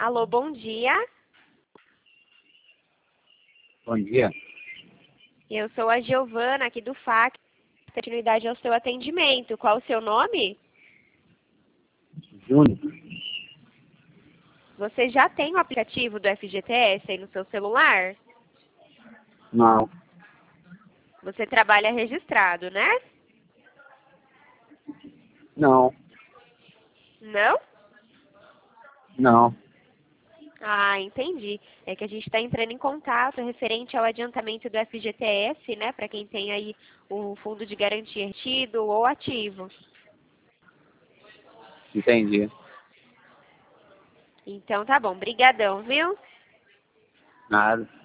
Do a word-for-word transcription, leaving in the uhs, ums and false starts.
Alô, bom dia. Bom dia. Eu sou a Giovana, aqui do F A C. Continuidade ao seu atendimento. Qual o seu nome? Júnior. Você já tem o aplicativo do F G T S aí no seu celular? Não. Você trabalha registrado, né? Não. Não? Não. Ah, entendi. É que a gente está entrando em contato referente ao adiantamento do F G T S, né? Para quem tem aí o fundo de garantia retido ou ativo. Entendi. Então tá bom. Brigadão, viu? Nada.